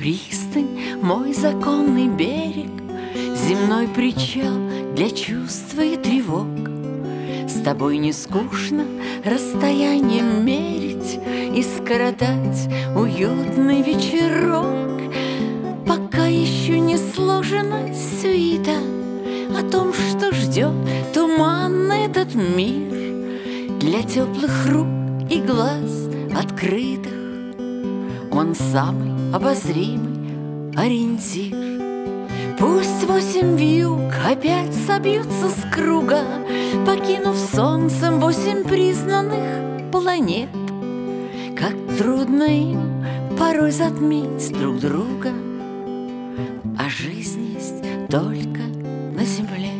пристань, мой законный берег, земной причал для чувств и тревог. С тобой не скучно расстояние мерить и скоротать уютный вечерок, пока еще не сложена сюита о том, что ждет туманный этот мир для теплых рук и глаз открытых. Он самый обозримый ориентир. Пусть 8 вьюг опять собьются с круга, покинув солнцем 8 признанных планет. Как трудно им порой затмить друг друга, а жизнь есть только на земле.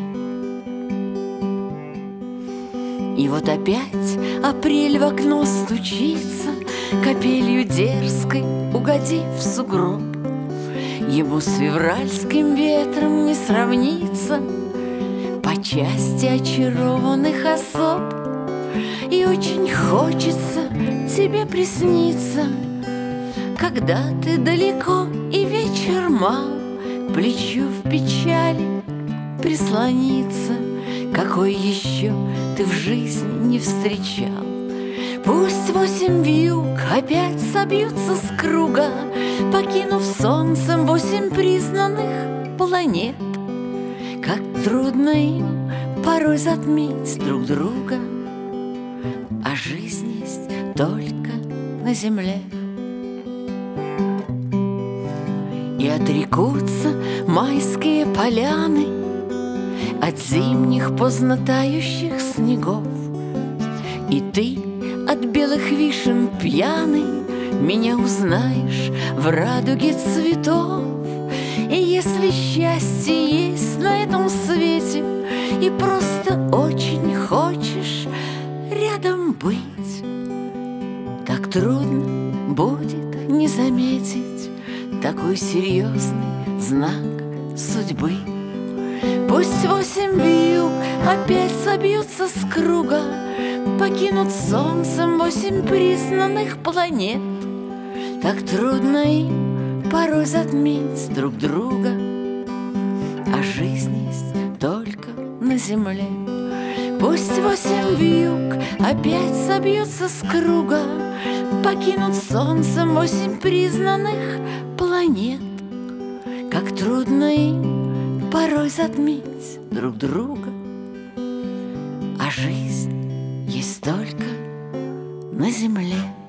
И вот опять апрель в окно стучится, капелью дерзкой угодив в сугроб. Ему с февральским ветром не сравнится по части очарованных особ. И очень хочется тебе присниться, когда ты далеко и вечер мал, к плечу в печали прислониться, какой еще ты в жизни не встречал. Пусть 8 вьюг опять собьются с круга, покинув солнцем 8 признанных планет. Как трудно им порой затмить друг друга, а жизнь есть только на земле. И отрекутся майские поляны от зимних поздно тающих снегов, и ты от белых вишен пьяный меня узнаешь в радуге цветов. И если счастье есть на этом свете и просто очень хочешь рядом быть, так трудно будет не заметить такой серьезный знак судьбы. Пусть 8 вьюг опять собьются с круга, покинут солнцем 8 признанных планет. Так трудно им порой затмить друг друга, а жизнь есть только на земле. Пусть 8 вьюг опять собьются с круга, покинут солнцем 8 признанных планет. Как трудно им порой затмить друг друга, а жизнь есть только на земле.